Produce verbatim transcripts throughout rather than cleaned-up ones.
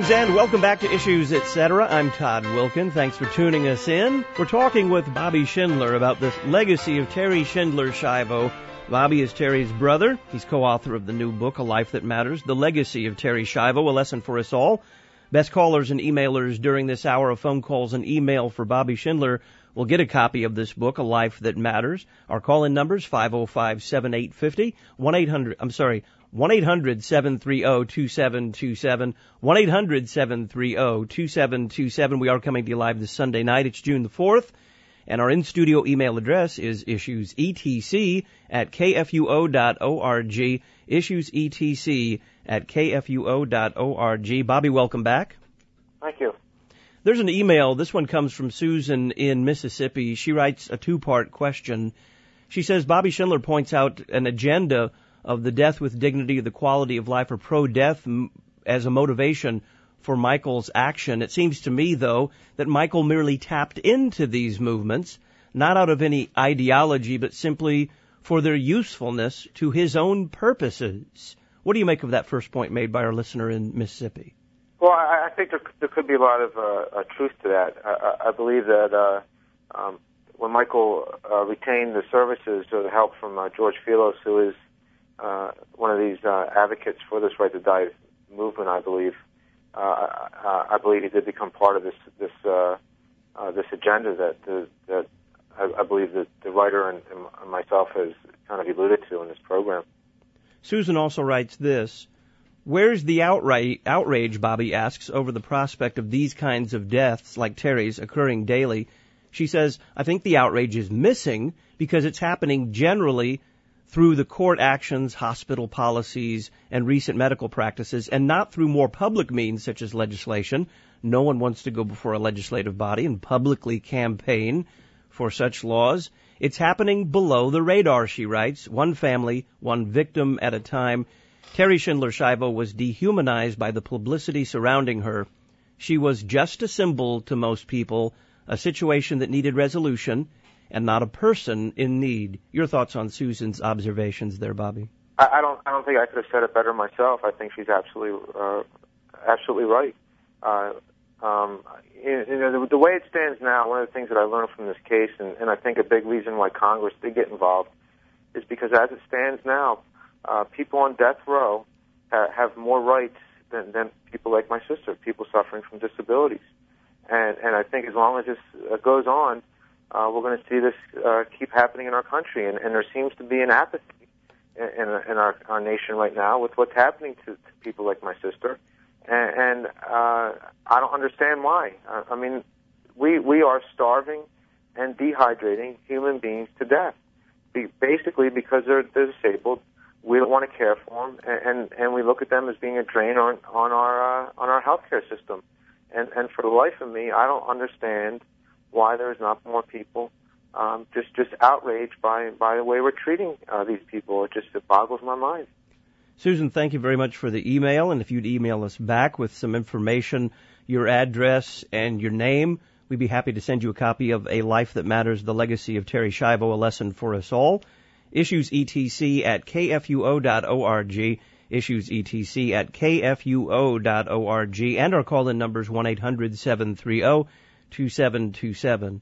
Greetings and welcome back to Issues, et cetera. I'm Todd Wilkin. Thanks for tuning us in. We're talking with Bobby Schindler about the legacy of Terry Schindler Schiavo. Bobby is Terry's brother. He's co-author of the new book, A Life That Matters, The Legacy of Terry Schiavo, A Lesson for Us All. Best callers and emailers during this hour of phone calls and email for Bobby Schindler will get a copy of this book, A Life That Matters. Our call-in numbers, five oh five, seven eight five oh, one eight hundred, I'm sorry, one eight hundred, seven three oh, two seven two seven, one eight hundred, seven three oh, two seven two seven. We are coming to you live this Sunday night. It's June the fourth, and our in-studio email address is issuesetc at kfuo dot org, issuesetc at kfuo dot org. Bobby, welcome back. Thank you. There's an email. This one comes from Susan in Mississippi. She writes a two-part question. She says, Bobby Schindler points out an agenda of the death with dignity, the quality of life, or pro-death m- as a motivation for Michael's action. It seems to me, though, that Michael merely tapped into these movements, not out of any ideology, but simply for their usefulness to his own purposes. What do you make of that first point made by our listener in Mississippi? Well, I, I think there, there could be a lot of uh, uh, truth to that. I, I believe that uh, um, when Michael uh, retained the services or the help from uh, George Filos, who is uh, one of these uh, advocates for this right to die movement, I believe, uh, I, I believe he did become part of this this uh, uh, this agenda that uh, that I, I believe that the writer and, and myself has kind of alluded to in this program. Susan also writes this. Where's the outright outrage, Bobby asks, over the prospect of these kinds of deaths like Terry's occurring daily? She says, I think the outrage is missing because it's happening generally through the court actions, hospital policies, and recent medical practices, and not through more public means such as legislation. No one wants to go before a legislative body and publicly campaign for such laws. It's happening below the radar, she writes, one family, one victim at a time. Terry Schindler Schiavo was dehumanized by the publicity surrounding her. She was just a symbol to most people, a situation that needed resolution, and not a person in need. Your thoughts on Susan's observations there, Bobby? I, I don't. I don't think I could have said it better myself. I think she's absolutely, uh, absolutely right. Uh, um, you know, the, the way it stands now, one of the things that I learned from this case, and, and I think a big reason why Congress did get involved, is because as it stands now, Uh, people on death row ha- have more rights than, than people like my sister, people suffering from disabilities. And, and I think as long as this uh, goes on, uh, we're going to see this uh, keep happening in our country. And, and there seems to be an apathy in, in, in our, our nation right now with what's happening to, to people like my sister. And, and uh, I don't understand why. Uh, I mean, we, we are starving and dehydrating human beings to death, be, basically because they're, they're disabled. We don't want to care for them, and, and and we look at them as being a drain on on our uh, on our healthcare system. And and for the life of me, I don't understand why there is not more people um, just just outraged by by the way we're treating uh, these people. It just it boggles my mind. Susan, thank you very much for the email, and if you'd email us back with some information, your address and your name, we'd be happy to send you a copy of A Life That Matters, The Legacy of Terry Schiavo, A Lesson for Us All. issuesetc at kfuo dot org, issuesetc at kfuo dot org, and our call-in numbers one eight hundred, seven three oh, two seven two seven.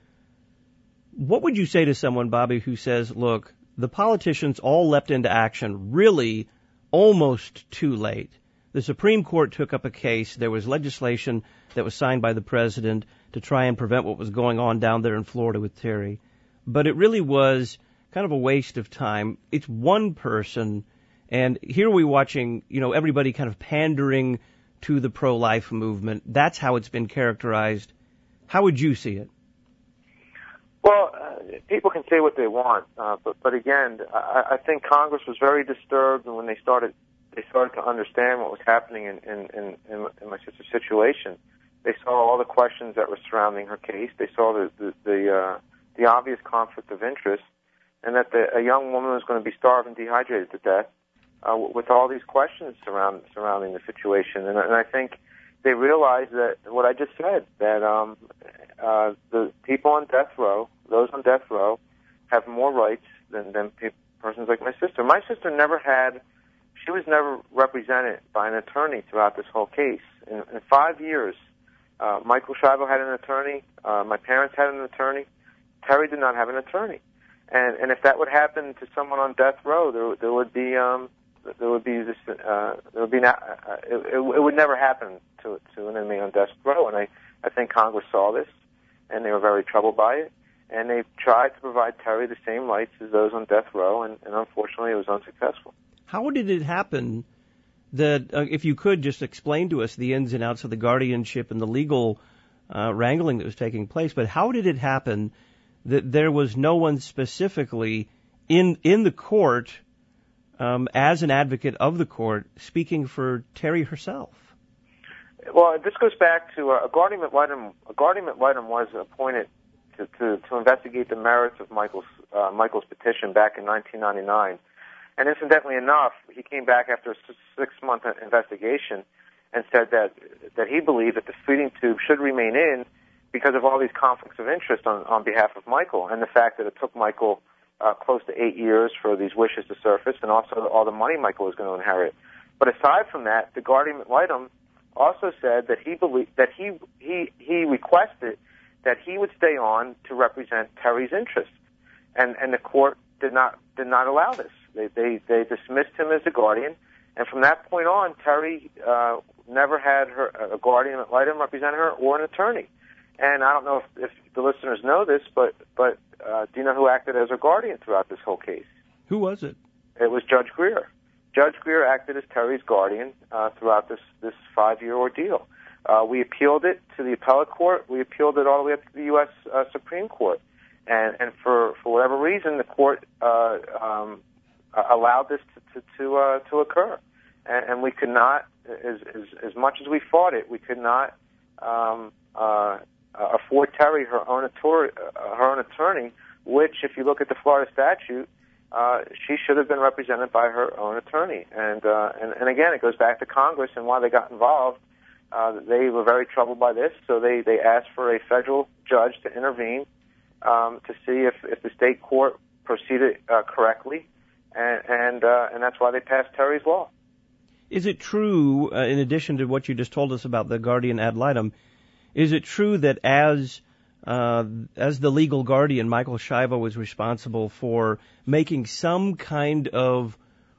What would you say to someone, Bobby, who says, look, the politicians all leapt into action really almost too late? The Supreme Court took up a case. There was legislation that was signed by the president to try and prevent what was going on down there in Florida with Terry. But it really was kind of a waste of time. It's one person, and here we're watching, you know, everybody kind of pandering to the pro-life movement. That's how it's been characterized. How would you see it? Well, uh, people can say what they want, uh, but but again, I, I think Congress was very disturbed when they started they started to understand what was happening in in, in, in my sister's situation. They saw all the questions that were surrounding her case. They saw the the the, uh, the obvious conflict of interest, and that the, a young woman was going to be starved and dehydrated to death uh, with all these questions surround, surrounding the situation. And, and I think they realized that what I just said, that um, uh, the people on death row, those on death row, have more rights than, than pe- persons like my sister. My sister never had, she was never represented by an attorney throughout this whole case. In, in five years, uh, Michael Schiavo had an attorney. Uh, my parents had an attorney. Terry did not have an attorney. And, and if that would happen to someone on death row, there, there would be, um, there would be this, uh, there would be not, uh, it, it, it would never happen to, to an inmate on death row. And I, I think Congress saw this, and they were very troubled by it. And they tried to provide Terry the same rights as those on death row, and, and unfortunately it was unsuccessful. How did it happen that, uh, if you could just explain to us the ins and outs of the guardianship and the legal uh, wrangling that was taking place, but how did it happen that there was no one specifically in in the court um, as an advocate of the court speaking for Terry herself? Well, this goes back to uh, a guardian ad litem. A guardian ad litem was appointed to, to, to investigate the merits of Michael's uh, Michael's petition back in nineteen ninety-nine. And incidentally enough, he came back after a six-month investigation and said that that he believed that the feeding tube should remain in because of all these conflicts of interest on, on behalf of Michael, and the fact that it took Michael uh, close to eight years for these wishes to surface, and also all the money Michael was going to inherit. But aside from that, the guardian ad litem also said that he believed that he he he requested that he would stay on to represent Terry's interests, and and the court did not did not allow this. They they they dismissed him as a guardian, and from that point on, Terry uh, never had her a guardian ad litem represent her or an attorney. And I don't know if, if the listeners know this, but but uh, do you know who acted as her guardian throughout this whole case? Who was it? It was Judge Greer. Judge Greer acted as Terry's guardian uh, throughout this this five-year ordeal. Uh, we appealed it to the appellate court. We appealed it all the way up to the U S Uh, Supreme Court, and and for for whatever reason, the court uh, um, allowed this to to to, uh, to occur, and, and we could not, as, as as much as we fought it, we could not. Um, uh, Uh, afford Terry her own attorney, uh, her own attorney, which, if you look at the Florida statute, uh, she should have been represented by her own attorney. And uh, and, and again, it goes back to Congress and why they got involved. Uh, they were very troubled by this, so they, they asked for a federal judge to intervene um, to see if, if the state court proceeded uh, correctly, and and, uh, and that's why they passed Terry's law. Is it true, uh, in addition to what you just told us about the guardian ad litem, is it true that as uh, as the legal guardian, Michael Schiavo was responsible for making some kind of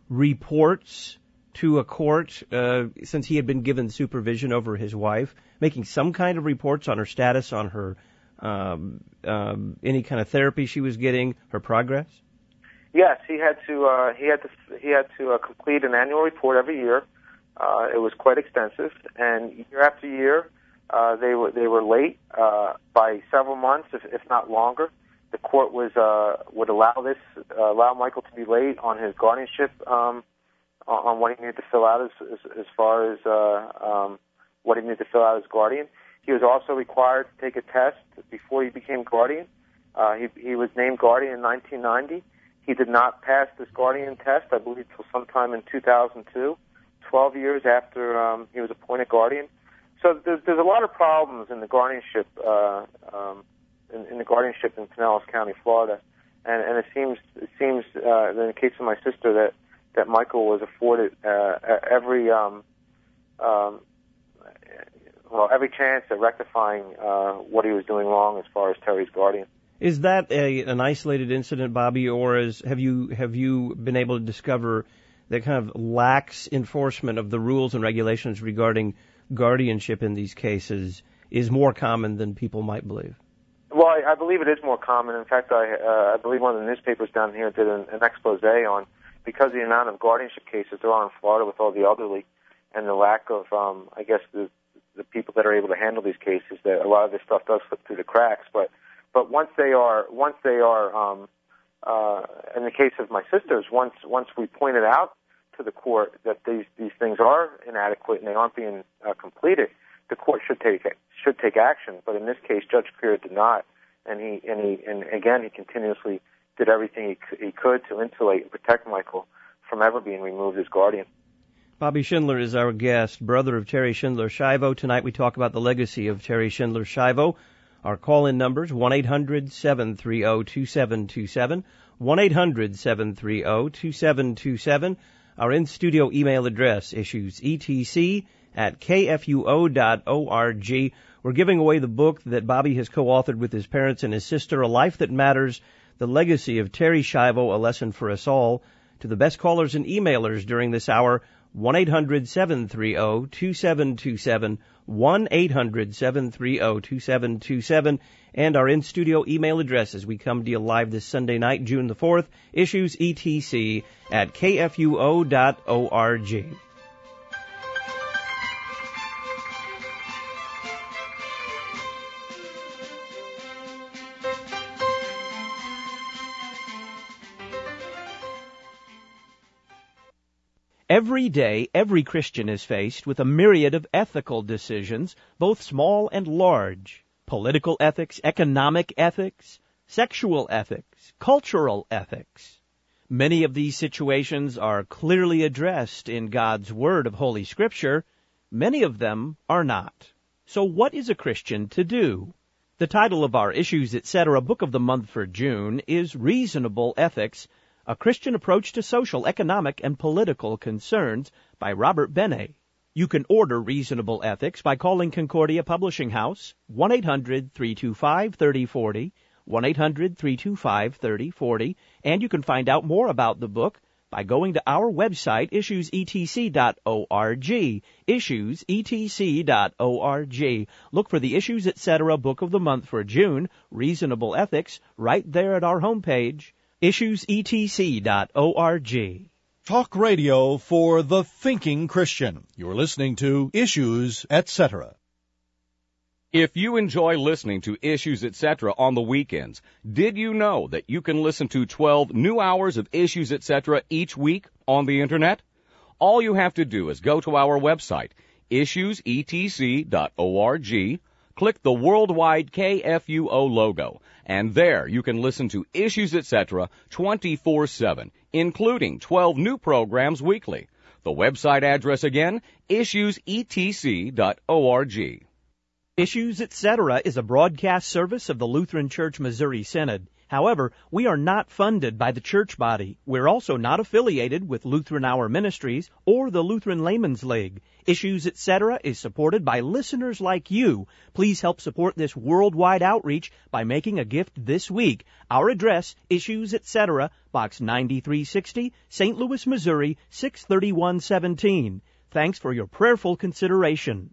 reports to a court, uh, since he had been given supervision over his wife, making some kind of reports on her status, on her um, um, any kind of therapy she was getting, her progress? Yes, he had to. Uh, he had to. He had to uh, complete an annual report every year. Uh, it was quite extensive, and year after year. Uh, they were they were late uh, by several months, if, if not longer. The court was uh, would allow this uh, allow Michael to be late on his guardianship, um, on, on what he needed to fill out as as, as far as uh, um, what he needed to fill out as guardian. He was also required to take a test before he became guardian. Uh, he he was named guardian in nineteen ninety. He did not pass this guardian test, I believe, till sometime in two thousand two, twelve years after um, he was appointed guardian. So there's, there's a lot of problems in the guardianship, uh, um, in, in the guardianship in Pinellas County, Florida, and, and it seems it seems uh, in the case of my sister that, that Michael was afforded uh, every um, um, well every chance at rectifying uh, what he was doing wrong as far as Terry's guardian. Is that a, an isolated incident, Bobby, or is have you have you been able to discover that kind of lax enforcement of the rules and regulations regarding guardianship in these cases is more common than people might believe? Well, I, I believe it is more common. In fact, I, uh, I believe one of the newspapers down here did an, an expose on, because of the amount of guardianship cases there are in Florida with all the elderly and the lack of, um, I guess, the, the people that are able to handle these cases, that a lot of this stuff does slip through the cracks. But but once they are, once they are, um, uh, in the case of my sisters, once once we pointed out to the court that these these things are inadequate and they aren't being uh, completed, the court should take should take action. But in this case, Judge Greer did not, and he and he and again he continuously did everything he, he could to insulate and protect Michael from ever being removed as guardian. Bobby Schindler is our guest, brother of Terry Schindler Schiavo. Tonight we talk about the legacy of Terry Schindler Schiavo. Our call-in numbers one eight hundred seven three zero two seven two seven, one eight hundred seven three zero two seven two seven. Our in-studio email address, issues E T C at K F U O dot org. We're giving away the book that Bobby has co-authored with his parents and his sister, A Life That Matters, The Legacy of Terri Schiavo, A Lesson for Us All. To the best callers and emailers during this hour, one eight hundred seven three zero two seven two seven, one eight hundred seven three zero two seven two seven, and our in-studio email address as we come to you live this Sunday night, June the fourth, issues E T C at K F U O dot org. Every day, every Christian is faced with a myriad of ethical decisions, both small and large. Political ethics, economic ethics, sexual ethics, cultural ethics. Many of these situations are clearly addressed in God's Word of Holy Scripture. Many of them are not. So what is a Christian to do? The title of our Issues, et cetera book of the month for June is Reasonable Ethics, A Christian Approach to Social, Economic, and Political Concerns by Robert Benet. You can order Reasonable Ethics by calling Concordia Publishing House, one eight hundred three two five three zero four zero, one eight hundred three two five three zero four zero, and you can find out more about the book by going to our website, issues E T C dot org, issues E T C dot org. Look for the Issues, et cetera book of the month for June, Reasonable Ethics, right there at our homepage, issues E T C dot org. Talk radio for the thinking Christian. You're listening to Issues, et cetera. If you enjoy listening to Issues, et cetera on the weekends, did you know that you can listen to twelve new hours of Issues, et cetera each week on the Internet? All you have to do is go to our website, issues E T C dot org, click the worldwide K F U O logo, and there you can listen to Issues, et cetera twenty-four seven, including twelve new programs weekly. The website address again, issues E T C dot org. Issues, et cetera is a broadcast service of the Lutheran Church Missouri Synod. However, we are not funded by the church body. We're also not affiliated with Lutheran Hour Ministries or the Lutheran Layman's League. Issues, et cetera is supported by listeners like you. Please help support this worldwide outreach by making a gift this week. Our address, Issues, et cetera, Box ninety-three sixty, Saint Louis, Missouri, six thirty-one seventeen. Thanks for your prayerful consideration.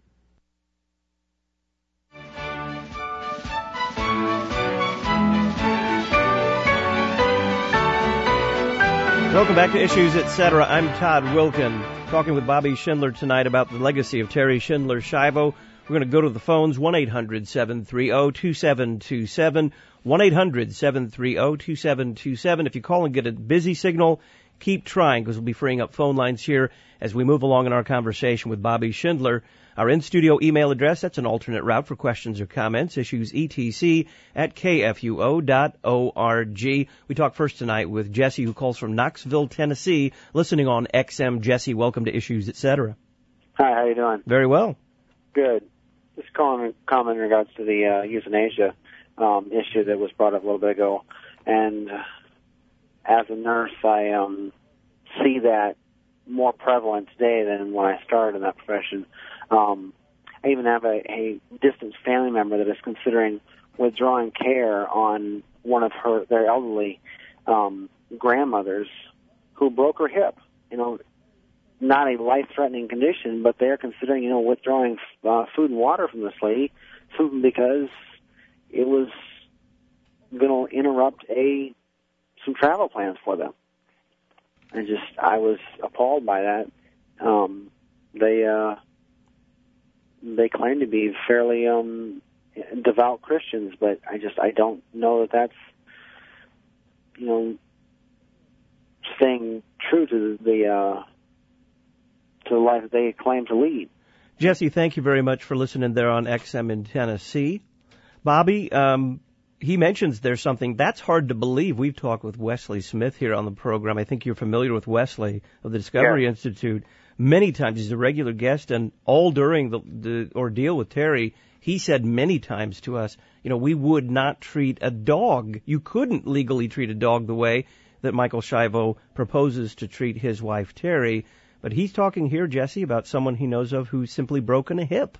Welcome back to Issues, et cetera. I'm Todd Wilkin, talking with Bobby Schindler tonight about the legacy of Terri Schindler Schiavo. We're going to go to the phones, one eight hundred seven three zero two seven two seven, one eight hundred seven three zero two seven two seven. If you call and get a busy signal, keep trying, because we'll be freeing up phone lines here as we move along in our conversation with Bobby Schindler. Our in-studio email address, that's an alternate route for questions or comments, issues E T C at K F U O dot org. We talk first tonight with Jesse, who calls from Knoxville, Tennessee, listening on X M. Jesse, welcome to Issues, et cetera. Hi, how you doing? Very well. Good. Just calling comment in regards to the uh, euthanasia um, issue that was brought up a little bit ago. And uh, as a nurse, I um, see that more prevalent today than when I started in that profession. Um, I even have a, a distant family member that is considering withdrawing care on one of her their elderly um, grandmothers who broke her hip. You know, not a life-threatening condition, but they're considering, you know, withdrawing uh, food and water from this lady food because it was going to interrupt a some travel plans for them. I just I was appalled by that. Um, they. Uh, They claim to be fairly um, devout Christians, but I just I don't know that that's you know staying true to the uh, to the life that they claim to lead. Jesse, thank you very much for listening there on X M in Tennessee. Bobby, um, he mentions there's something that's hard to believe. We've talked with Wesley Smith here on the program. I think you're familiar with Wesley of the Discovery yeah. Institute. Many times, he's a regular guest, and all during the, the ordeal with Terri, he said many times to us, you know, we would not treat a dog. You couldn't legally treat a dog the way that Michael Schiavo proposes to treat his wife, Terry. But he's talking here, Jesse, about someone he knows of who's simply broken a hip.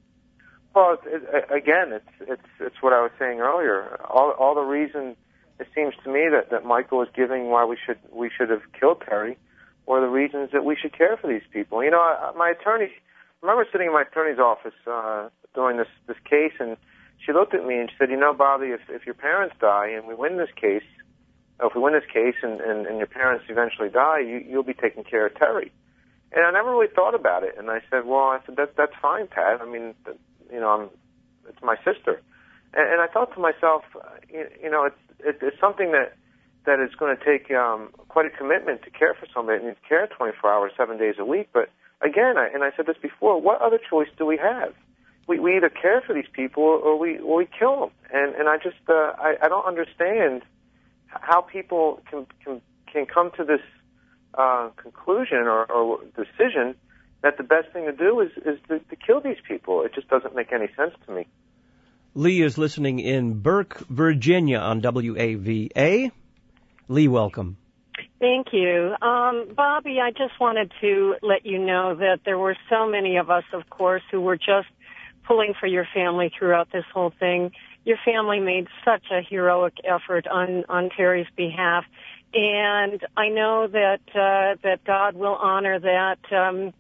Well, it, it, again, it's it's it's what I was saying earlier. All all the reason it seems to me that, that Michael is giving why we should we should have killed Terry, or the reasons that we should care for these people. You know, I, my attorney, I remember sitting in my attorney's office uh, during this this case, and she looked at me and she said, "You know, Bobby, if if your parents die and we win this case, or if we win this case and, and, and your parents eventually die, you, you'll be taking care of Terry." And I never really thought about it. And I said, "Well, I said that that's fine, Pat. I mean, you know, I'm, it's my sister." And, and I thought to myself, you, you know, it's it, it's something that that is going to take um, quite a commitment to care for somebody that needs care twenty-four hours, seven days a week. But again, I, and I said this before, what other choice do we have? We, we either care for these people or we or we kill them. And and I just uh, I, I don't understand how people can can can come to this uh, conclusion or, or decision that the best thing to do is is to, to kill these people. It just doesn't make any sense to me. Lee is listening in Burke, Virginia on W A V A. Lee, welcome. Thank you. Um, Bobby, I just wanted to let you know that there were so many of us, of course, who were just pulling for your family throughout this whole thing. Your family made such a heroic effort on, on Terry's behalf, and I know that uh, that God will honor that um,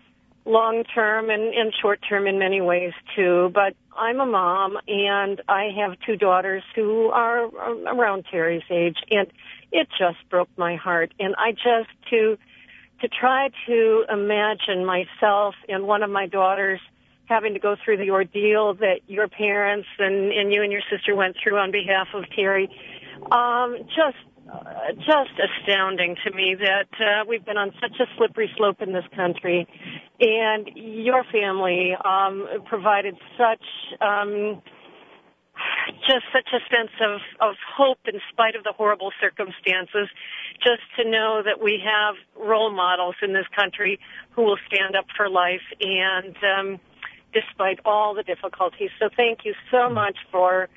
long-term and, and short-term in many ways, too. But I'm a mom, and I have two daughters who are around Terry's age, and it just broke my heart. And I just, to to try to imagine myself and one of my daughters having to go through the ordeal that your parents and, and you and your sister went through on behalf of Terry, um, just uh, just astounding to me that uh, we've been on such a slippery slope in this country. And your family um, provided such, um, just such a sense of, of hope in spite of the horrible circumstances, just to know that we have role models in this country who will stand up for life and um, despite all the difficulties. So thank you so much for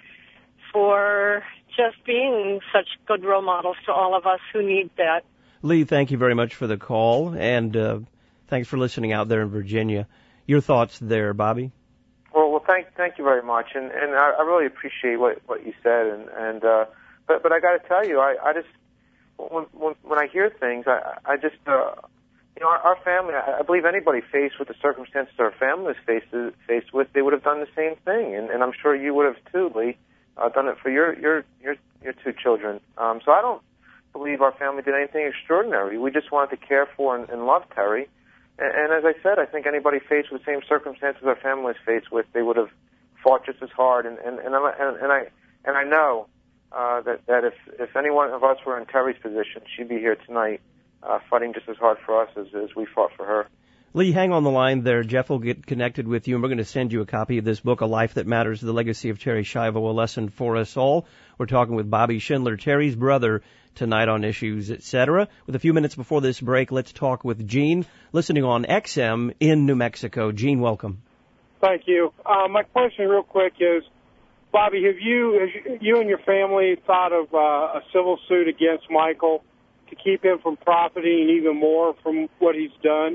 for just being such good role models to all of us who need that. Lee, thank you very much for the call, and uh, thanks for listening out there in Virginia. Your thoughts there, Bobby? Well, well, thank thank you very much, and and I, I really appreciate what what you said, and and uh, but but I got to tell you, I I just when when, when I hear things, I I just uh, you know our, our family, I, I believe anybody faced with the circumstances our family is faced faced with, they would have done the same thing, and and I'm sure you would have too, Lee, uh, done it for your your your your two children. Um, so I don't believe our family did anything extraordinary. We just wanted to care for and, and love Terry. And, and as I said, I think anybody faced with the same circumstances our family is faced with, they would have fought just as hard. And and and, and, and I and I know uh, that that if if any one of us were in Terry's position, she'd be here tonight, uh, fighting just as hard for us as as we fought for her. Lee, hang on the line there. Jeff will get connected with you, and we're going to send you a copy of this book, A Life That Matters, The Legacy of Terry Schiavo, A Lesson for Us All. We're talking with Bobby Schindler, Terry's brother, tonight on Issues, et cetera. With a few minutes before this break, let's talk with Gene, listening on X M in New Mexico. Gene, welcome. Thank you. Uh, my question real quick is, Bobby, have you, have you and your family thought of uh, a civil suit against Michael to keep him from profiting even more from what he's done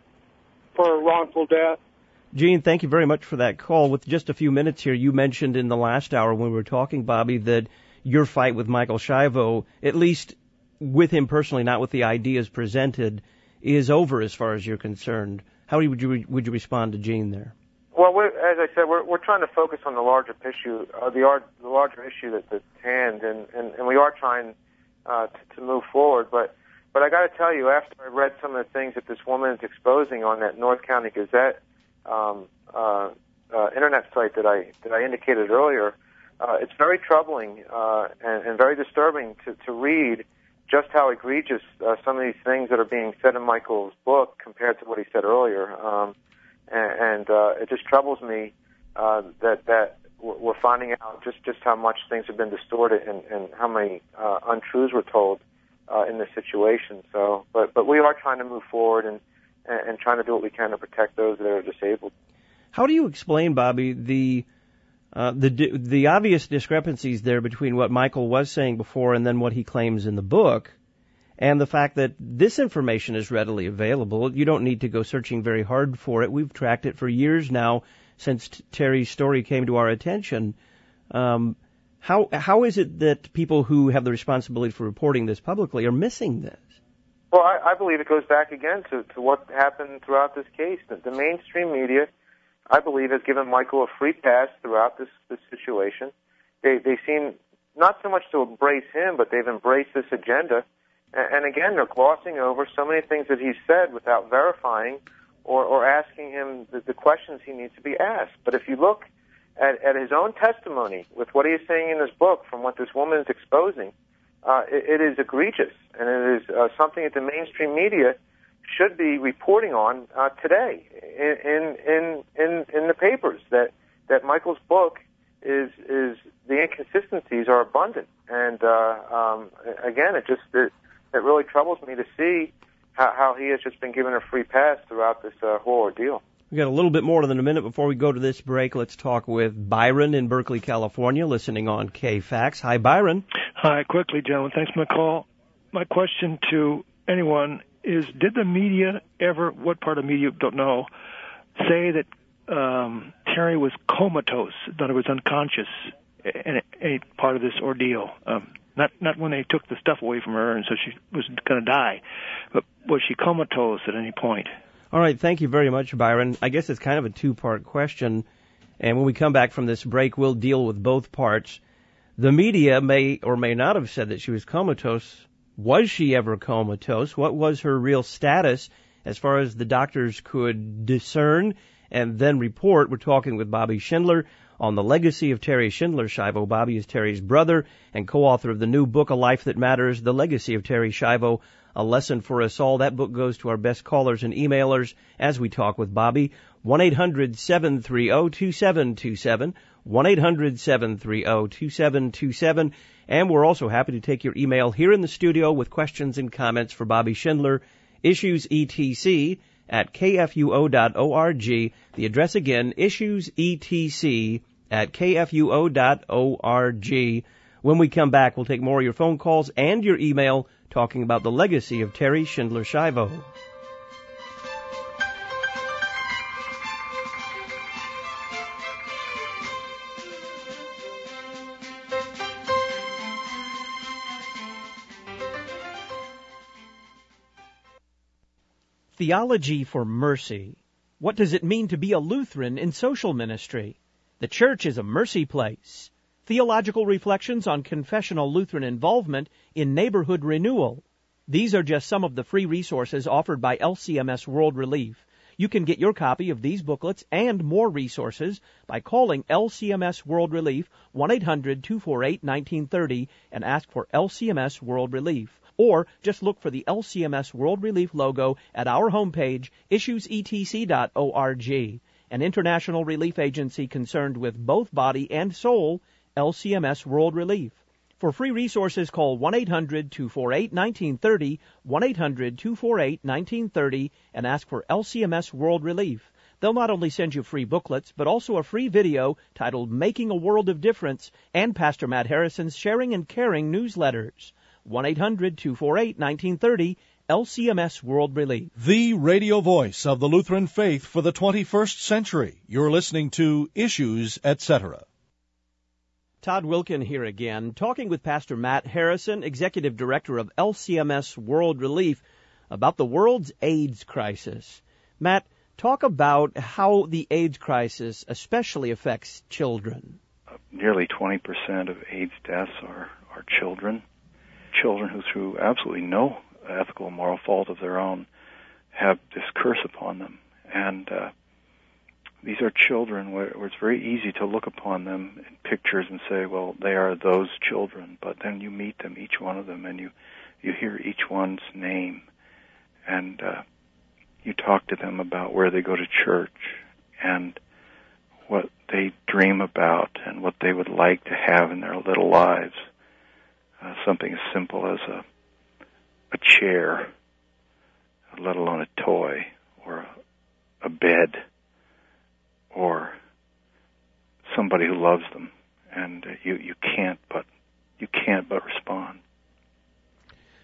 for a wrongful death? Gene, thank you very much for that call. With just a few minutes here, you mentioned in the last hour when we were talking, Bobby, that your fight with Michael Schiavo, at least with him personally, not with the ideas presented, is over as far as you're concerned. How would you would you respond to Gene there? Well, we're, as I said, we're we're trying to focus on the larger issue, uh, the, art, the larger issue that, that's at hand, and, and, and we are trying uh, to, to move forward. But but I got to tell you, after I read some of the things that this woman is exposing on that North County Gazette um, uh, uh, internet site that I that I indicated earlier, uh, it's very troubling uh, and, and very disturbing to, to read just how egregious uh, some of these things that are being said in Michael's book compared to what he said earlier. Um, and and uh, it just troubles me uh, that that we're finding out just, just how much things have been distorted and, and how many uh, untruths were told uh, in this situation. So, but but we are trying to move forward and, and trying to do what we can to protect those that are disabled. How do you explain, Bobby, the uh, the the obvious discrepancies there between what Michael was saying before and then what he claims in the book? and the fact that this information is readily available. You don't need to go searching very hard for it. We've tracked it for years now since Terry's story came to our attention. Um, how how is it that people who have the responsibility for reporting this publicly are missing this? Well, I, I believe it goes back again to, to what happened throughout this case. The, the mainstream media, I believe, has given Michael a free pass throughout this, this situation. They they seem not so much to embrace him, but they've embraced this agenda. And, and again, they're glossing over so many things that he's said without verifying or, or asking him the, the questions he needs to be asked. But if you look at, at his own testimony with what he is saying in his book from what this woman is exposing, uh, it, it is egregious, and it is uh, something that the mainstream media should be reporting on uh, today in, in in in the papers. That that Michael's book is is the inconsistencies are abundant, and uh, um, again, it just it, it really troubles me to see how, how he has just been given a free pass throughout this uh, whole ordeal. We got a little bit more than a minute before we go to this break. Let's talk with Byron in Berkeley, California, listening on K FAX. Hi, Byron. Hi, quickly, gentlemen. Thanks for my call. My question to anyone is, did the media ever, what part of the media, don't know, say that um, Terry was comatose, that it was unconscious in any part of this ordeal? Um, not not when they took the stuff away from her and so she was going to die, but was she comatose at any point? All right, thank you very much, Byron. I guess it's kind of a two-part question, and when we come back from this break, we'll deal with both parts. The media may or may not have said that she was comatose. Was she ever comatose? What was her real status as far as the doctors could discern and then report? We're talking with Bobby Schindler on the legacy of Terry Schindler Schiavo. Bobby is Terry's brother and co-author of the new book, A Life That Matters, The Legacy of Terry Schiavo, A Lesson for Us All. That book goes to our best callers and emailers as we talk with Bobby. one eight hundred seven three zero two seven two seven, one eight hundred seven three zero two seven two seven. And we're also happy to take your email here in the studio with questions and comments for Bobby Schindler. Issues E T C at K F U O dot org. The address again, Issues E T C at K F U O dot org. When we come back, we'll take more of your phone calls and your email talking about the legacy of Terry Schindler Schiavo. Theology for Mercy. What does it mean to be a Lutheran in social ministry? The church is a mercy place. Theological reflections on confessional Lutheran involvement in neighborhood renewal. These are just some of the free resources offered by L C M S World Relief. You can get your copy of these booklets and more resources by calling L C M S World Relief one eight hundred two four eight one nine three zero and ask for L C M S World Relief. Or just look for the L C M S World Relief logo at our homepage, issues E T C dot org. An international relief agency concerned with both body and soul, L C M S World Relief. For free resources, call one eight hundred two four eight one nine three zero, one eight hundred two four eight one nine three zero, and ask for L C M S World Relief. They'll not only send you free booklets, but also a free video titled Making a World of Difference and Pastor Matt Harrison's Sharing and Caring newsletters. one eight hundred two four eight one nine three zero, L C M S World Relief. The radio voice of the Lutheran faith for the twenty-first century. You're listening to Issues, et cetera. Todd Wilkin here again, talking with Pastor Matt Harrison, Executive Director of L C M S World Relief, about the world's AIDS crisis. Matt, talk about how the AIDS crisis especially affects children. Uh, nearly twenty percent of AIDS deaths are, are children. Children who, through absolutely no ethical and moral fault of their own, have this curse upon them. And uh, these are children where, where it's very easy to look upon them in pictures and say, well, they are those children. But then you meet them, each one of them, and you, you hear each one's name. And uh, you talk to them about where they go to church and what they dream about and what they would like to have in their little lives. Uh, something as simple as a, a chair, let alone a toy, or a, a bed, or somebody who loves them, and uh, you you can't but you can't but respond.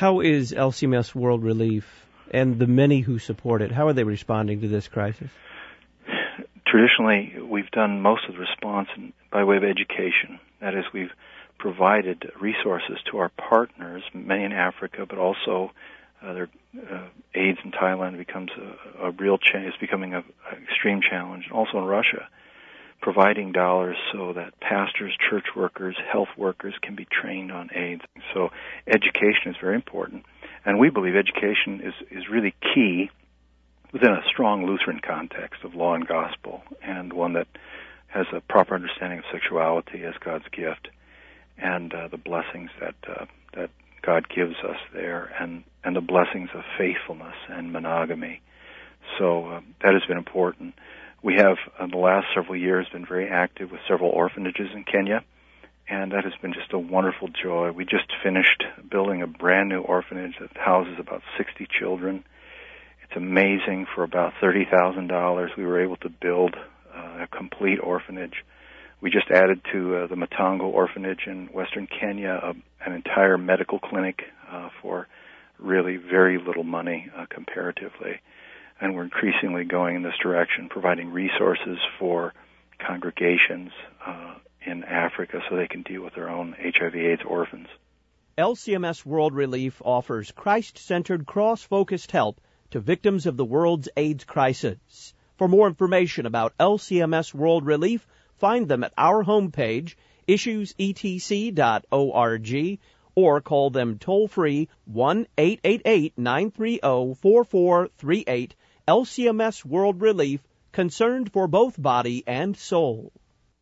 How is L C M S World Relief and the many who support it, how are they responding to this crisis? Traditionally, we've done most of the response in, by way of education. That is, we've provided resources to our partners, many in Africa, but also uh, their uh, AIDS in Thailand becomes a, a real change. It's becoming an extreme challenge. And also in Russia, providing dollars so that pastors, church workers, health workers can be trained on AIDS. So education is very important. And we believe education is, is really key within a strong Lutheran context of law and gospel, and one that has a proper understanding of sexuality as God's gift and uh, the blessings that uh, that God gives us there, and, and the blessings of faithfulness and monogamy. So uh, that has been important. We have, in the last several years, been very active with several orphanages in Kenya, and that has been just a wonderful joy. We just finished building a brand new orphanage that houses about sixty children. It's amazing. For about thirty thousand dollars, we were able to build uh, a complete orphanage. We just added to uh, the Matango orphanage in western Kenya uh, an entire medical clinic uh, for really very little money uh, comparatively. And we're increasingly going in this direction, providing resources for congregations uh, in Africa so they can deal with their own H I V AIDS orphans. L C M S World Relief offers Christ-centered, cross-focused help to victims of the world's AIDS crisis. For more information about L C M S World Relief, find them at our homepage, issues e t c dot org, or call them toll-free one eight eight eight, nine three zero, four four three eight. L C M S World Relief, concerned for both body and soul.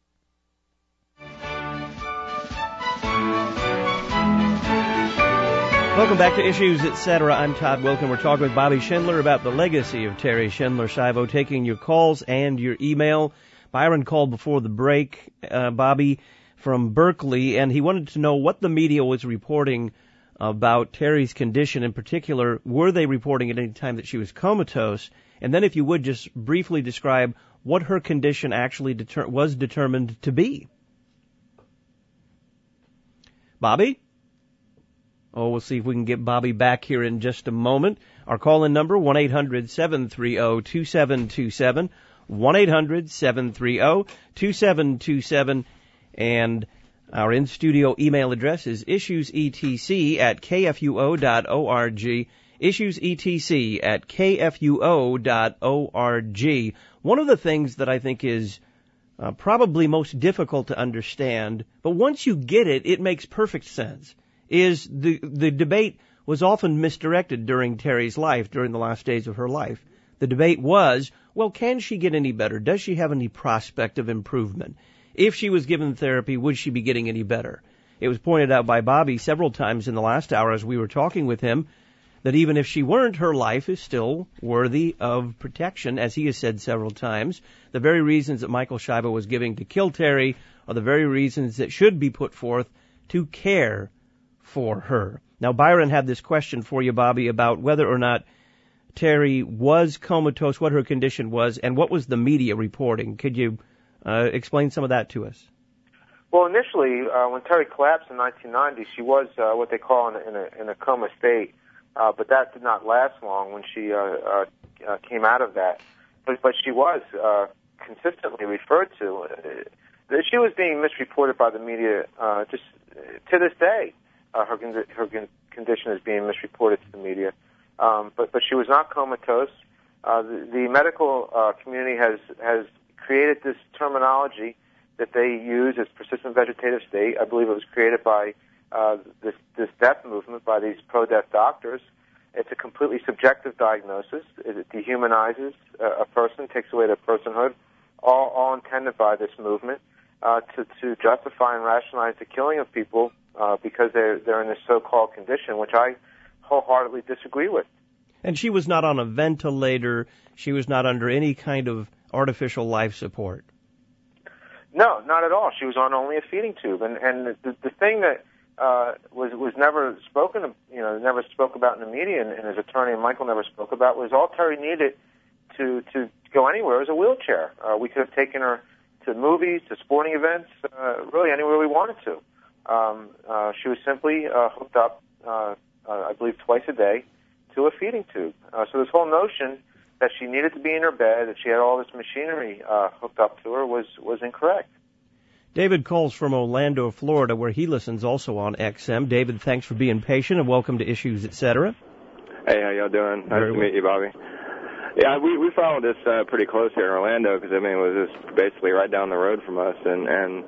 Welcome back to Issues, et cetera. I'm Todd Wilken. We're talking with Bobby Schindler about the legacy of Terri Schindler Schiavo, taking your calls and your email. Byron called before the break, uh, Bobby, from Berkeley, and he wanted to know what the media was reporting about Terri's condition. In particular, were they reporting at any time that she was comatose? And then if you would just briefly describe what her condition actually deter- was determined to be. Bobby? Oh, we'll see if we can get Bobby back here in just a moment. Our call-in number, one eight hundred, seven three zero, two seven two seven, one eight hundred, seven three zero, two seven two seven, and our in-studio email address is issuesetc at kfuo dot org, issuesetc at kfuo dot org. One of the things that I think is uh, probably most difficult to understand, but once you get it, it makes perfect sense, is the the debate was often misdirected during Terri's life, during the last days of her life. The debate was, well, can she get any better? Does she have any prospect of improvement? If she was given therapy, would she be getting any better? It was pointed out by Bobby several times in the last hour as we were talking with him that even if she weren't, her life is still worthy of protection, as he has said several times. The very reasons that Michael Schiavo was giving to kill Terri are the very reasons that should be put forth to care for her. Now, Byron had this question for you, Bobby, about whether or not Terri was comatose, what her condition was, and what was the media reporting. Could you uh, explain some of that to us? Well, initially, uh, when Terri collapsed in nineteen ninety, she was uh, what they call in a, in a, in a coma state, uh, but that did not last long when she uh, uh, uh, came out of that. But, but she was uh, consistently referred to. Uh, she was being misreported by the media uh, just to this day. Uh, her her condition is being misreported to the media, um, but but she was not comatose. Uh, the, the medical uh, community has has created this terminology that they use as persistent vegetative state. I believe it was created by uh, this this death movement, by these pro-death doctors. It's a completely subjective diagnosis. It dehumanizes a, a person, takes away their personhood, all all intended by this movement uh, to to justify and rationalize the killing of people. Uh, because they're they're in this so-called condition, which I wholeheartedly disagree with. And she was not on a ventilator. She was not under any kind of artificial life support. No, not at all. She was on only a feeding tube. And and the the thing that uh, was was never spoken, you know, never spoke about in the media, and, and his attorney and Michael never spoke about, was all Terri needed to to go anywhere was a wheelchair. Uh, we could have taken her to movies, to sporting events, uh, really anywhere we wanted to. Um, uh, she was simply uh, hooked up uh, uh, I believe twice a day, to a feeding tube. Uh, so this whole notion that she needed to be in her bed, that she had all this machinery uh, hooked up to her, was was incorrect. David calls from Orlando, Florida, where he listens also on X M. David, thanks for being patient, and welcome to Issues, et cetera. Hey, how y'all doing? Nice Very to well. meet you, Bobby. Yeah, we we followed this uh, pretty close here in Orlando because I mean it was just basically right down the road from us, and and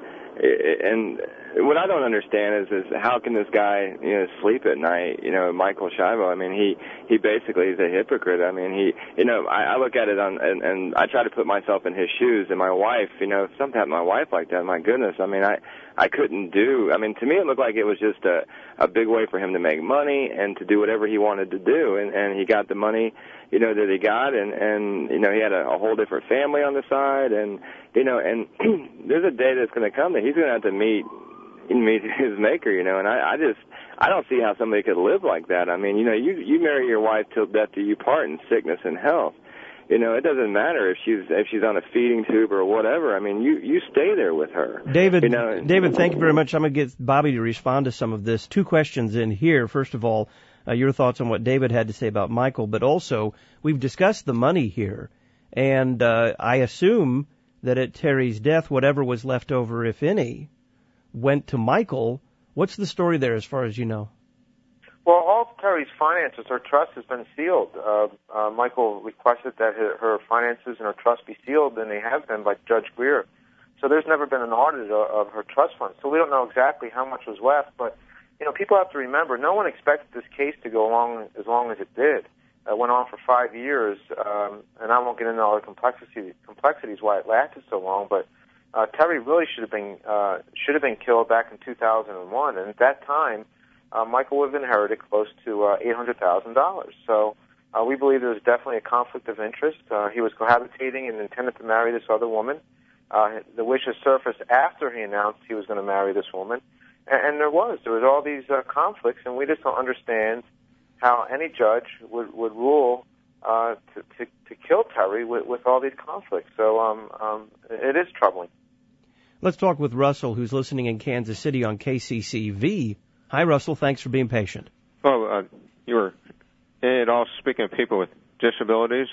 and what I don't understand is is how can this guy you know sleep at night? You know, Michael Schiavo. I mean, he he basically is a hypocrite. I mean, he you know I, I look at it on and, and I try to put myself in his shoes. And my wife, you know, if something happened to my wife like that, my goodness, I mean, I I couldn't do. I mean, to me, it looked like it was just a a big way for him to make money and to do whatever he wanted to do, and and he got the money. You know, that he got, and, and you know, he had a, a whole different family on the side, and, you know, and there's a day that's going to come that he's going to have to meet meet his maker, you know, and I, I just, I don't see how somebody could live like that. I mean, you know, you you marry your wife till death do you part in sickness and health. You know, it doesn't matter if she's if she's on a feeding tube or whatever. I mean, you, you stay there with her. David, you know, David, thank you very much. I'm going to get Bobby to respond to some of this. Two questions in here. First of all, Uh, your thoughts on what David had to say about Michael, but also we've discussed the money here, and uh, I assume that at Terry's death, whatever was left over, if any, went to Michael. What's the story there as far as you know? Well, all of Terry's finances, her trust has been sealed. Uh, uh, Michael requested that her, her finances and her trust be sealed, and they have been by Judge Greer. So there's never been an audit of, of her trust fund. So we don't know exactly how much was left, but you know, people have to remember, no one expected this case to go along as long as it did. It went on for five years, um, and I won't get into all the complexities, complexities why it lasted so long. But uh, Terry really should have been uh, should have been killed back in two thousand one, and at that time, uh, Michael would have inherited close to uh, eight hundred thousand dollars. So uh, we believe there was definitely a conflict of interest. Uh, he was cohabitating and intended to marry this other woman. Uh, the wishes surfaced after he announced he was going to marry this woman. And there was. There was all these uh, conflicts, and we just don't understand how any judge would, would rule uh, to, to, to kill Terry with, with all these conflicts. So um, um, it is troubling. Let's talk with Russell, who's listening in Kansas City on K C C V. Hi, Russell. Thanks for being patient. Well, uh, you were it all speaking of people with disabilities.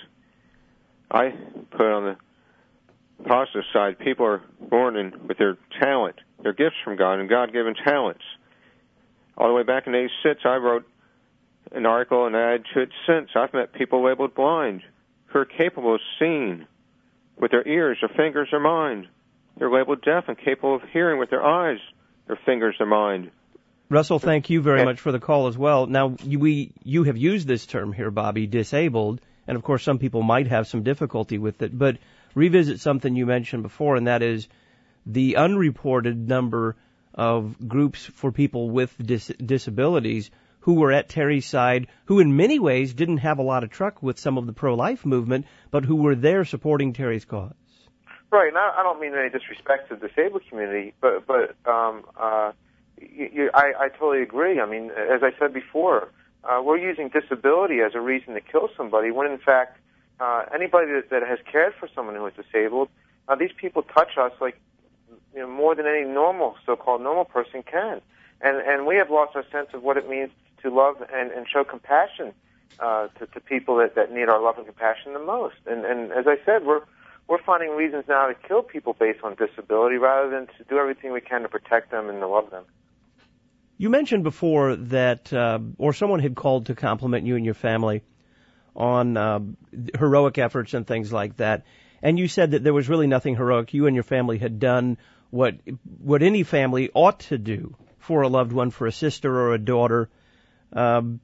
I put on the positive side, people are born in with their talent, their gifts from God, and God-given talents. All the way back in eighty-six, I wrote an article, and I had to it since. I've met people labeled blind who are capable of seeing with their ears, their fingers, their mind. They're labeled deaf and capable of hearing with their eyes, their fingers, their mind. Russell, thank you very much for the call as well. Now, you, we you have used this term here, Bobby, disabled, and of course some people might have some difficulty with it, but revisit something you mentioned before, and that is the unreported number of groups for people with dis- disabilities who were at Terry's side, who in many ways didn't have a lot of truck with some of the pro-life movement, but who were there supporting Terry's cause. Right, and I, I don't mean any disrespect to the disabled community, but but um, uh, you, you, I, I totally agree. I mean, as I said before, uh, we're using disability as a reason to kill somebody, when in fact uh, anybody that, that has cared for someone who is disabled, uh, these people touch us like you know more than any normal, so-called normal person can, and and we have lost our sense of what it means to love and, and show compassion uh, to, to people that, that need our love and compassion the most. And, and as I said, we're we're finding reasons now to kill people based on disability rather than to do everything we can to protect them and to love them. You mentioned before that, uh, or someone had called to compliment you and your family on uh, heroic efforts and things like that, and you said that there was really nothing heroic. You and your family had done what what any family ought to do for a loved one, for a sister or a daughter. Um,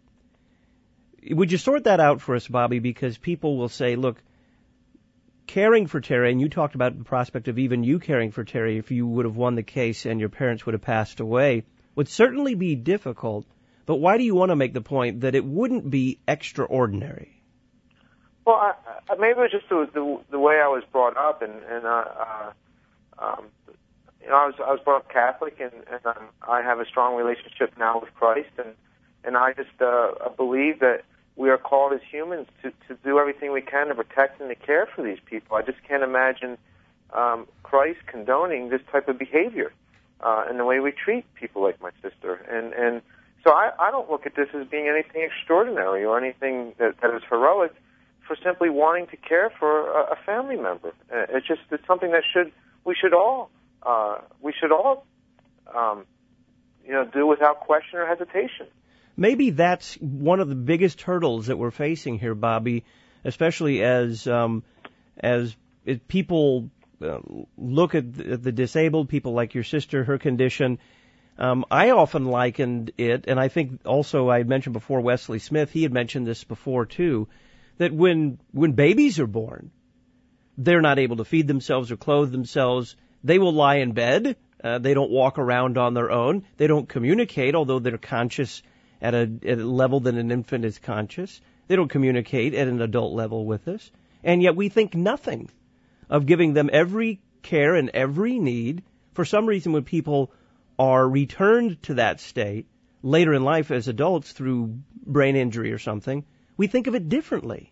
would you sort that out for us, Bobby? Because people will say, look, caring for Terry, and you talked about the prospect of even you caring for Terry if you would have won the case and your parents would have passed away, would certainly be difficult. But why do you want to make the point that it wouldn't be extraordinary? Well, I, I, maybe it was just the, the, the way I was brought up, and, and uh, uh, um, you know, I was I was brought up Catholic, and, and um, I have a strong relationship now with Christ, and and I just uh, believe that we are called as humans to, to do everything we can to protect and to care for these people. I just can't imagine um, Christ condoning this type of behavior uh, in the way we treat people like my sister. And, and So I, I don't look at this as being anything extraordinary or anything that, that is heroic for simply wanting to care for a, a family member. Uh, it's just it's something that should we should all uh, we should all um, you know do without question or hesitation. Maybe that's one of the biggest hurdles that we're facing here, Bobby, especially as um, as it, people uh, look at the, the disabled people like your sister, her condition. Um, I often likened it, and I think also I had mentioned before Wesley Smith, he had mentioned this before too, that when when babies are born, they're not able to feed themselves or clothe themselves. They will lie in bed. Uh, they don't walk around on their own. They don't communicate, although they're conscious at a, at a level that an infant is conscious. They don't communicate at an adult level with us. And yet we think nothing of giving them every care and every need. For some reason, when people are returned to that state later in life as adults through brain injury or something, we think of it differently.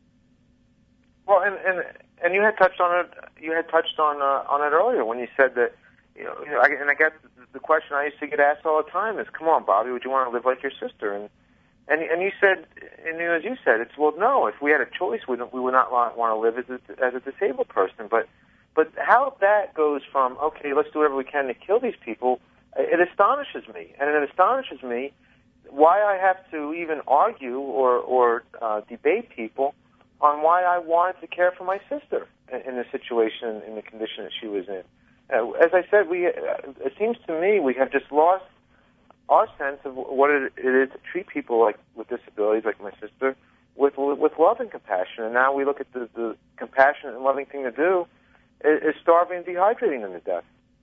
Well, and and, and you had touched on it. You had touched on uh, on it earlier when you said that. You know, you know I, and I guess the question I used to get asked all the time is, "Come on, Bobby, would you want to live like your sister?" And and and you said, and as you said, it's well, no. If we had a choice, we we would not want to live as a, as a disabled person. But but how that goes from okay, let's do whatever we can to kill these people. It astonishes me, and it astonishes me why I have to even argue or, or uh, debate people on why I wanted to care for my sister in, in the situation, in the condition that she was in. Uh, as I said, we uh, it seems to me we have just lost our sense of what it, it is to treat people like with disabilities, like my sister, with with love and compassion. And now we look at the, the compassionate and loving thing to do is, is starving and dehydrating them to death.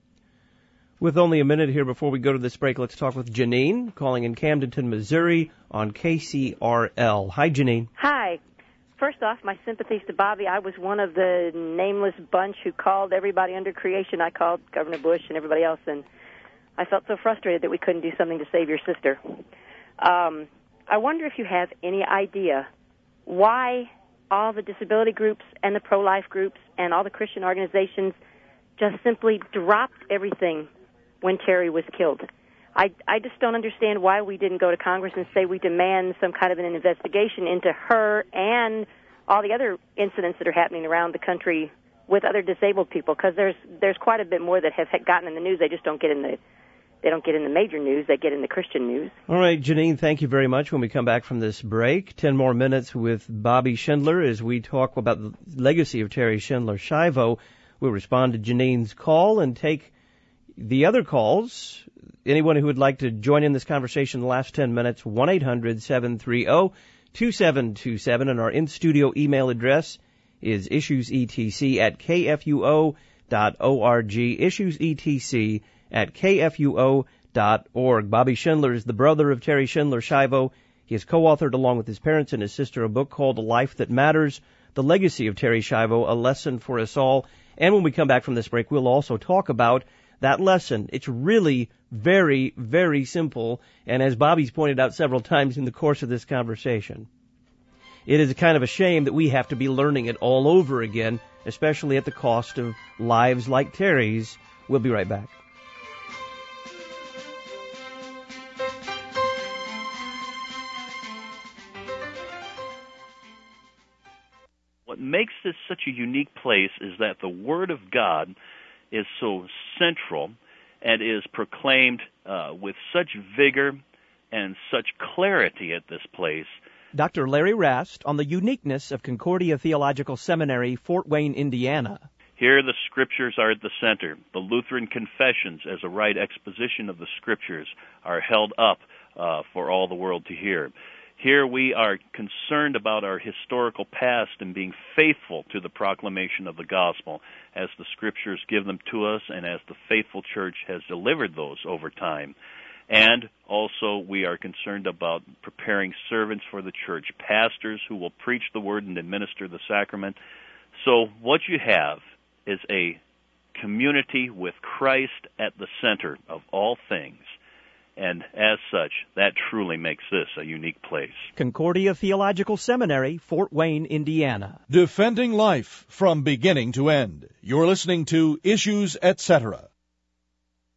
With only a minute here before we go to this break, let's talk with Janine, calling in Camdenton, Missouri, on K C R L. Hi, Janine. Hi. First off, my sympathies to Bobby. I was one of the nameless bunch who called everybody under creation. I called Governor Bush and everybody else, and I felt so frustrated that we couldn't do something to save your sister. Um, I wonder if you have any idea why all the disability groups and the pro-life groups and all the Christian organizations just simply dropped everything when Terry was killed. I, I just don't understand why we didn't go to Congress and say we demand some kind of an investigation into her and all the other incidents that are happening around the country with other disabled people, because there's there's quite a bit more that have gotten in the news. They just don't get in the they don't get in the major news. They get in the Christian news. All right, Janine, thank you very much. When we come back from this break, ten more minutes with Bobby Schindler as we talk about the legacy of Terry Schindler Schiavo. We'll respond to Janine's call and take the other calls. Anyone who would like to join in this conversation in the last ten minutes, one eight hundred seven three zero two seven two seven, and our in-studio email address is issuesetc at kfuo dot org, issuesetc at kfuo dot org. Bobby Schindler is the brother of Terry Schindler Schiavo. He has co-authored, along with his parents and his sister, a book called A Life That Matters, The Legacy of Terry Schiavo, A Lesson for Us All. And when we come back from this break, we'll also talk about that lesson. It's really very, very simple, and as Bobby's pointed out several times in the course of this conversation, it is a kind of a shame that we have to be learning it all over again, especially at the cost of lives like Terry's. We'll be right back. What makes this such a unique place is that the Word of God is so central and is proclaimed uh, with such vigor and such clarity at this place. Doctor Larry Rast on the uniqueness of Concordia Theological Seminary, Fort Wayne, Indiana. Here the Scriptures are at the center. The Lutheran Confessions, as a right exposition of the Scriptures, are held up uh, for all the world to hear. Here we are concerned about our historical past and being faithful to the proclamation of the gospel as the Scriptures give them to us and as the faithful church has delivered those over time. And also we are concerned about preparing servants for the church, pastors who will preach the word and administer the sacrament. So what you have is a community with Christ at the center of all things. And as such, that truly makes this a unique place. Concordia Theological Seminary, Fort Wayne, Indiana. Defending life from beginning to end. You're listening to Issues, et cetera.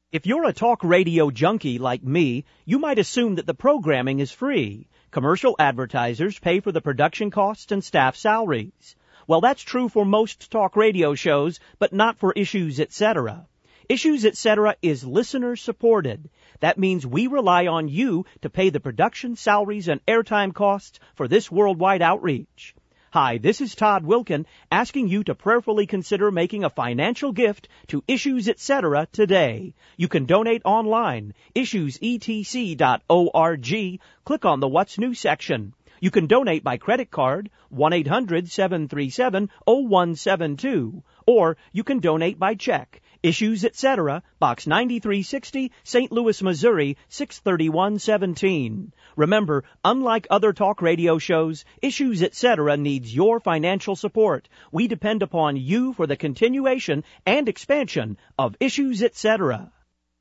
If you're a talk radio junkie like me, you might assume that the programming is free. Commercial advertisers pay for the production costs and staff salaries. Well, that's true for most talk radio shows, but not for Issues, et cetera. Issues, et cetera is listener-supported. That means we rely on you to pay the production, salaries, and airtime costs for this worldwide outreach. Hi, this is Todd Wilkin asking you to prayerfully consider making a financial gift to Issues, et cetera today. You can donate online, issues e t c dot org. Click on the What's New section. You can donate by credit card, one eight hundred seven three seven oh one seven two, or you can donate by check. Issues, et cetera, Box ninety-three sixty, Saint Louis, Missouri, six thirty-one seventeen. Remember, unlike other talk radio shows, Issues, et cetera needs your financial support. We depend upon you for the continuation and expansion of Issues, et cetera.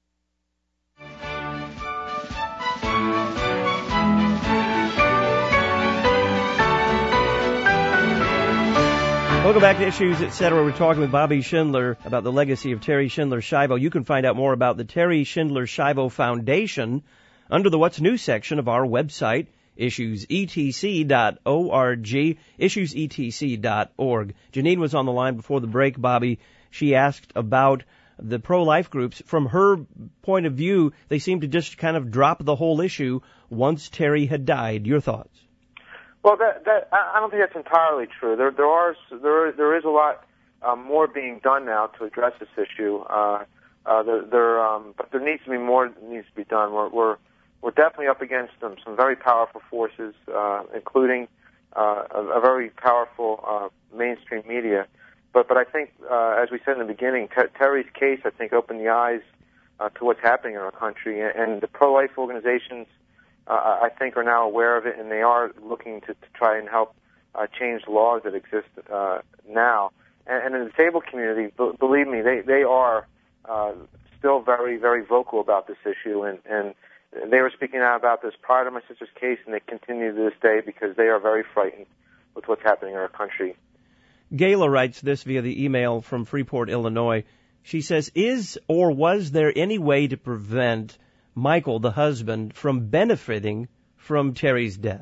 Welcome back to Issues, et cetera. We're talking with Bobby Schindler about the legacy of Terry Schindler Schiavo. You can find out more about the Terry Schindler Schiavo Foundation under the What's New section of our website, issues e t c dot org, issues e t c dot org. Janine was on the line before the break, Bobby. She asked about the pro-life groups. From her point of view, they seemed to just kind of drop the whole issue once Terry had died. Your thoughts? Well, that, that I don't think that's entirely true. There, there are there there is a lot um, more being done now to address this issue. Uh, uh, there, there um, but there needs to be more that needs to be done. We're we're, we're definitely up against some some very powerful forces, uh, including uh, a, a very powerful uh, mainstream media. But but I think, uh, as we said in the beginning, Ter- Terry's case I think opened the eyes uh, to what's happening in our country, and, and the pro-life organizations, Uh, I think, are now aware of it, and they are looking to, to try and help uh, change the laws that exist uh, now. And, and in the disabled community, b- believe me, they they are uh, still very, very vocal about this issue, and, and they were speaking out about this prior to my sister's case, and they continue to this day because they are very frightened with what's happening in our country. Gayla writes this via the email from Freeport, Illinois. She says, is or was there any way to prevent Michael, the husband, from benefiting from Terry's death?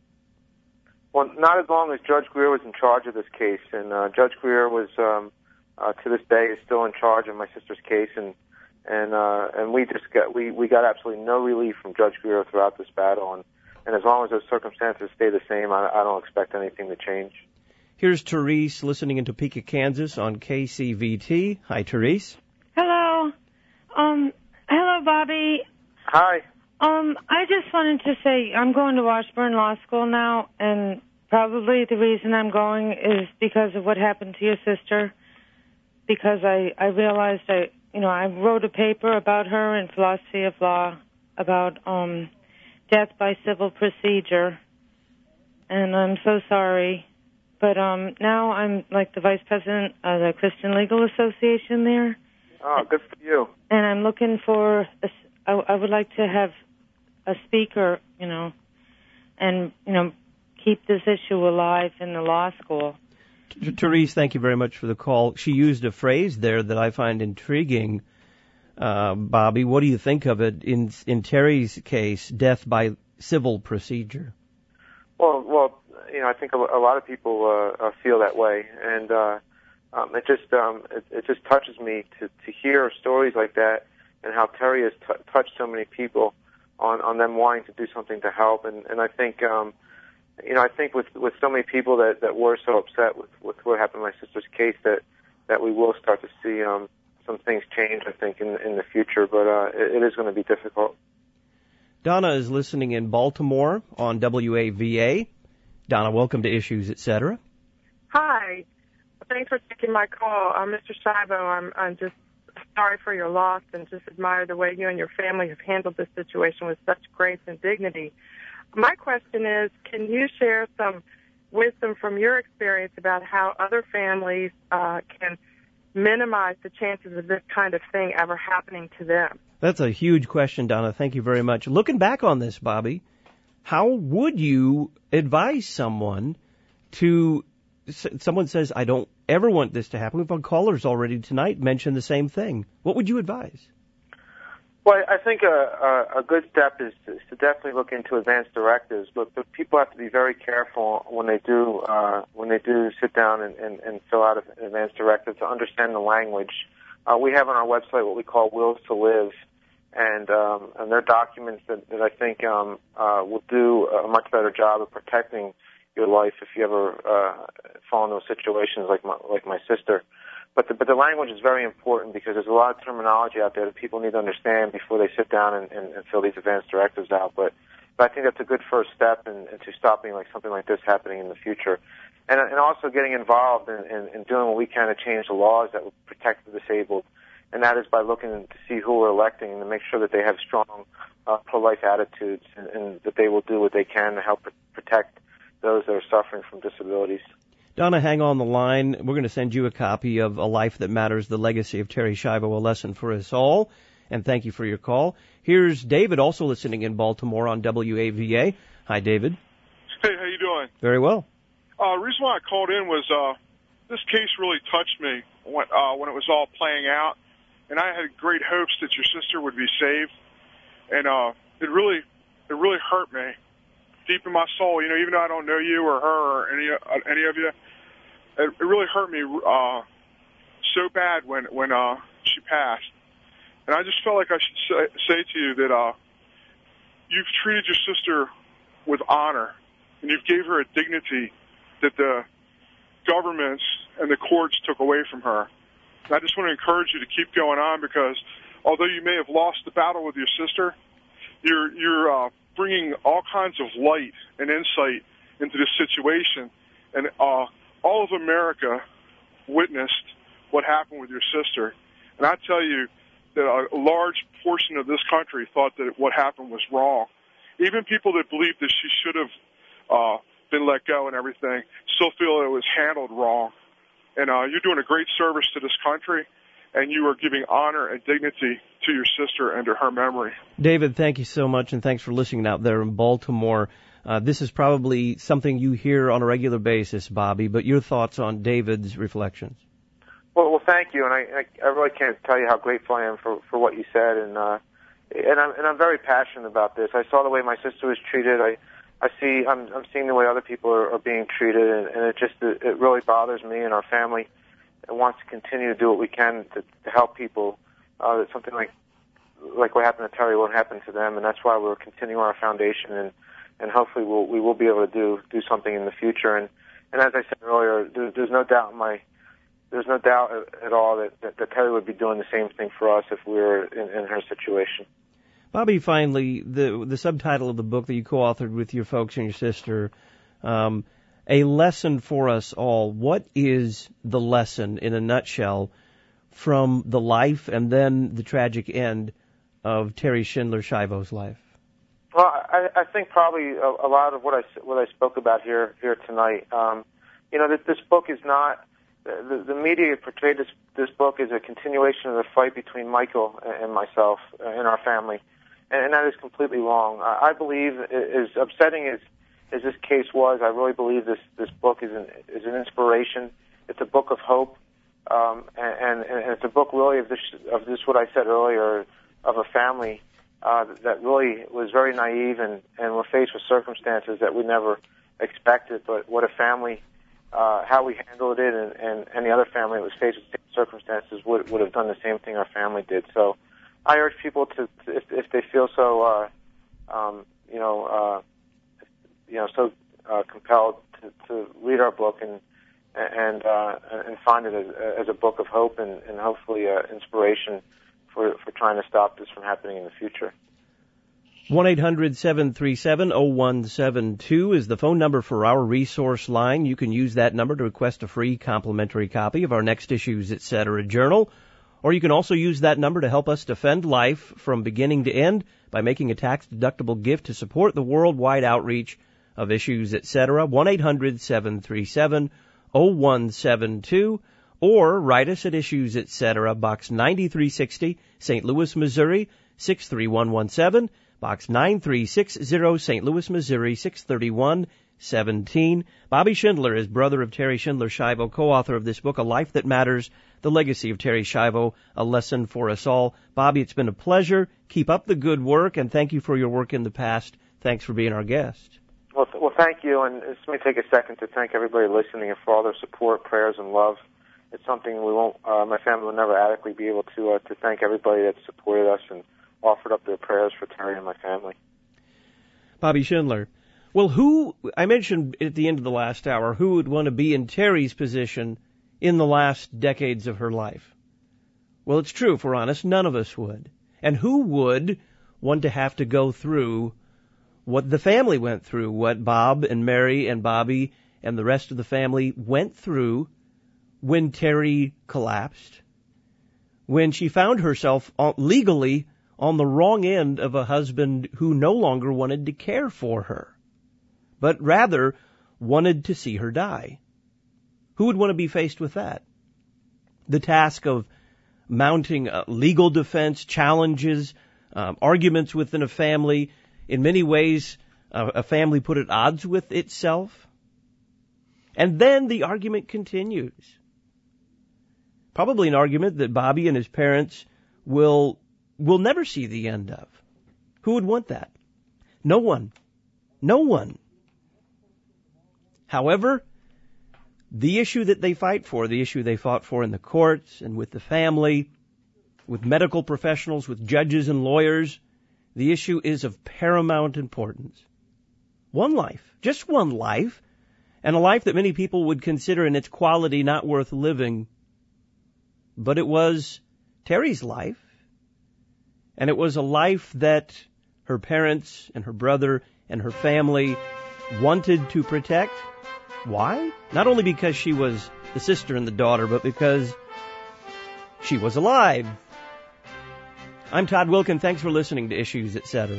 Well, not as long as Judge Greer was in charge of this case, and uh, Judge Greer was, um, uh, to this day, is still in charge of my sister's case, and and uh, and we just got we, we got absolutely no relief from Judge Greer throughout this battle, and, and as long as those circumstances stay the same, I, I don't expect anything to change. Here's Therese listening in Topeka, Kansas, on K C V T. Hi, Therese. Hello, um, hello, Bobby. Hi. Um, I just wanted to say I'm going to Washburn Law School now, and probably the reason I'm going is because of what happened to your sister. Because I, I realized I, you know, I wrote a paper about her in Philosophy of Law about um, death by civil procedure, and I'm so sorry. But um, now I'm like the vice president of the Christian Legal Association there. Oh, good for you. And I'm looking for a I, I would like to have a speaker, you know, and, you know, keep this issue alive in the law school. Therese, thank you very much for the call. She used a phrase there that I find intriguing. Uh, Bobby, what do you think of it in in Terry's case, death by civil procedure? Well, well, you know, I think a, a lot of people uh, feel that way, and uh, um, it just um, it, it just touches me to to hear stories like that, and how Terry has t- touched so many people on, on them wanting to do something to help. And, and I think, um, you know, I think with, with so many people that, that were so upset with, with what happened in my sister's case that, that we will start to see um, some things change, I think, in, in the future. But uh, it, it is going to be difficult. Donna is listening in Baltimore on W A V A. Donna, welcome to Issues, et cetera. Hi. Thanks for taking my call. Uh, Mister Schiavo, I'm, I'm just sorry for your loss and just admire the way you and your family have handled this situation with such grace and dignity. My question is, can you share some wisdom from your experience about how other families uh, can minimize the chances of this kind of thing ever happening to them? That's a huge question, Donna. Thank you very much. Looking back on this, Bobby, how would you advise someone to, someone says, I don't ever want this to happen. We've had callers already tonight mention the same thing. What would you advise? Well, I think a, a, a good step is to, is to definitely look into advance directives, but, but people have to be very careful when they do uh, when they do sit down and, and, and fill out an advance directive to understand the language. Uh, we have on our website what we call Wills to Live, and um, and they're documents that, that I think um, uh, will do a much better job of protecting your life if you ever uh, fall into situations like my, like my sister. But the, but the language is very important because there's a lot of terminology out there that people need to understand before they sit down and, and, and fill these advance directives out. But, but I think that's a good first step in, into stopping like something like this happening in the future. And, and also getting involved in, in, in doing what we can to change the laws that will protect the disabled. And that is by looking to see who we're electing and to make sure that they have strong uh, pro-life attitudes and, and that they will do what they can to help protect those that are suffering from disabilities. Donna, hang on the line. We're going to send you a copy of A Life That Matters, The Legacy of Terri Schiavo, A Lesson for Us All. And thank you for your call. Here's David, also listening in Baltimore on W A V A. Hi, David. Hey, how you doing? Very well. Uh, the reason why I called in was uh, this case really touched me when, uh, when it was all playing out. And I had great hopes that your sister would be saved. And uh, it really it really hurt me deep in my soul. You know, even though I don't know you or her or any uh, any of you, it, it really hurt me uh, so bad when when uh, she passed. And I just felt like I should say, say to you that uh, you've treated your sister with honor, and you've gave her a dignity that the governments and the courts took away from her. And I just want to encourage you to keep going on because although you may have lost the battle with your sister, you're you're uh, bringing all kinds of light and insight into this situation. And uh, all of America witnessed what happened with your sister. And I tell you that a large portion of this country thought that what happened was wrong. Even people that believed that she should have uh, been let go and everything still feel it was handled wrong. And uh, you're doing a great service to this country, and you are giving honor and dignity to your sister and to her memory. David, thank you so much, and thanks for listening out there in Baltimore. Uh, this is probably something you hear on a regular basis, Bobby, but your thoughts on David's reflections? Well, well, thank you, and I, I, I really can't tell you how grateful I am for, for what you said, and uh, and I'm and I'm very passionate about this. I saw the way my sister was treated. I I see I'm I'm seeing the way other people are, are being treated, and, and it just it, it really bothers me and our family. And wants to continue to do what we can to, to help people. Uh, that something like like what happened to Terri won't happen to them, and that's why we're continuing our foundation, and and hopefully we'll, we will be able to do do something in the future. And and as I said earlier, there, there's no doubt in my there's no doubt at all that, that, that Terri would be doing the same thing for us if we were in, in her situation. Bobby, finally, the the subtitle of the book that you co-authored with your folks and your sister, um, A Lesson for Us All. What is the lesson, in a nutshell, from the life and then the tragic end of Terri Schindler Schiavo's life? Well, I, I think probably a, a lot of what I what I spoke about here here tonight. Um, you know, that this book is not. The, the media portrayed this this book as a continuation of the fight between Michael and myself and our family, and, and that is completely wrong. I, I believe, as upsetting as as this case was, I really believe this this book is an is an inspiration. It's a book of hope, um, and, and it's a book really of this of this what I said earlier of a family uh, that really was very naive and and were faced with circumstances that we never expected. But what a family. Uh, how we handled it, and, and any other family that was faced with the same circumstances would would have done the same thing our family did. So, I urge people to, if if they feel so, uh, um, you know, uh, you know, so uh, compelled to, to read our book and and uh, and find it as, as a book of hope and, and hopefully uh, inspiration for for trying to stop this from happening in the future. one eight hundred seven three seven oh one seven two is the phone number for our resource line. You can use that number to request a free complimentary copy of our Next Issues, et cetera journal. Or you can also use that number to help us defend life from beginning to end by making a tax-deductible gift to support the worldwide outreach of Issues, et cetera. one eight hundred seven three seven oh one seven two. Or write us at Issues, et cetera, Box ninety-three sixty, Saint Louis, Missouri, six three one one seven. Box nine three six zero, Saint Louis, Missouri, six three one one seven. Bobby Schindler is brother of Terri Schindler Schiavo, co-author of this book, A Life That Matters, The Legacy of Terri Schiavo, a lesson for us all. Bobby, it's been a pleasure. Keep up the good work, and thank you for your work in the past. Thanks for being our guest. Well, th- well, thank you, and just let me take a second to thank everybody listening and for all their support, prayers, and love. It's something we won't, uh, my family will never adequately be able to uh, to thank everybody that supported us and offered up their prayers for Terri and my family. Bobby Schindler. Well, who, I mentioned at the end of the last hour, who would want to be in Terri's position in the last decades of her life? Well, it's true, if we're honest, none of us would. And who would want to have to go through what the family went through, what Bob and Mary and Bobby and the rest of the family went through when Terri collapsed, when she found herself legally on the wrong end of a husband who no longer wanted to care for her, but rather wanted to see her die? Who would want to be faced with that? The task of mounting a legal defense, challenges, um, arguments within a family, in many ways, uh, a family put at odds with itself. And then the argument continues. Probably an argument that Bobby and his parents will will never see the end of. Who would want that? No one. No one. However, the issue that they fight for, the issue they fought for in the courts and with the family, with medical professionals, with judges and lawyers, the issue is of paramount importance. One life, just one life, and a life that many people would consider in its quality not worth living. But it was Terri's life, and it was a life that her parents and her brother and her family wanted to protect. Why? Not only because she was the sister and the daughter, but because she was alive. I'm Todd Wilkin. Thanks for listening to Issues, et cetera.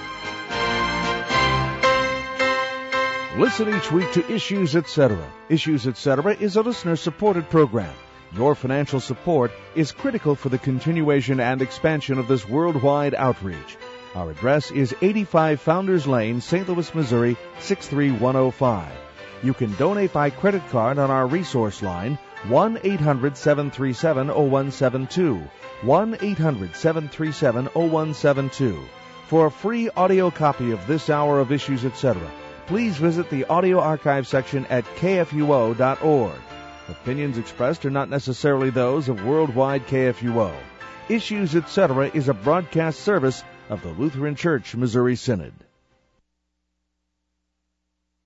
Listen each week to Issues, et cetera. Issues, et cetera is a listener-supported program. Your financial support is critical for the continuation and expansion of this worldwide outreach. Our address is eighty-five Founders Lane, Saint Louis, Missouri, six three one oh five. You can donate by credit card on our resource line, one eight hundred seven three seven oh one seven two, one eight hundred seven three seven oh one seven two. For a free audio copy of this hour of Issues, et cetera, please visit the audio archive section at K F U O dot org. Opinions expressed are not necessarily those of Worldwide K F U O. Issues, et cetera is a broadcast service of the Lutheran Church Missouri Synod.